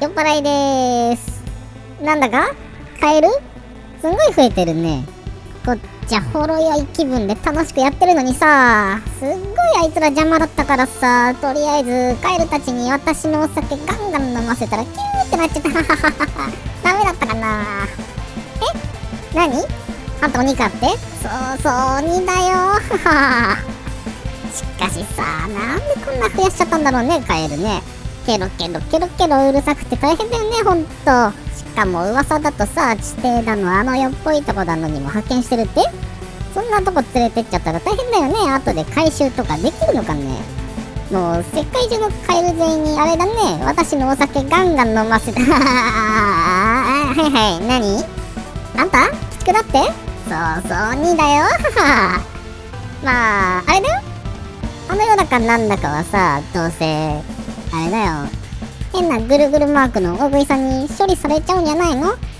酔っ払いでーす。なんだかカエルすんごい増えてるね。こっちはほろ酔い気分で楽しくやってるのにさ、すっごいあいつら邪魔だったからさ、とりあえずカエルたちに私のお酒ガンガン飲ませたらキューってなっちゃった。ダメだったかな。何あと2かって。そうそう2だよ。しかしさ、なんでこんな増やしちゃったんだろうね、カエルね。ケロケロケロケロうるさくて大変だよね、ほんと。しかも噂だとさ、地底だのあの世っぽいとこだのにも派遣してるって。そんなとこ連れてっちゃったら大変だよね。後で回収とかできるのかね。もう世界中のカエル全員にあれだね、私のお酒ガンガン飲ませた。はいはい、何あんたきつくなって。そうそう2だよ。まああれだよ、あの世だかなんだかはさ、どうせあれだよ、変なぐるぐるマークの大食いさんに処理されちゃうんじゃないの。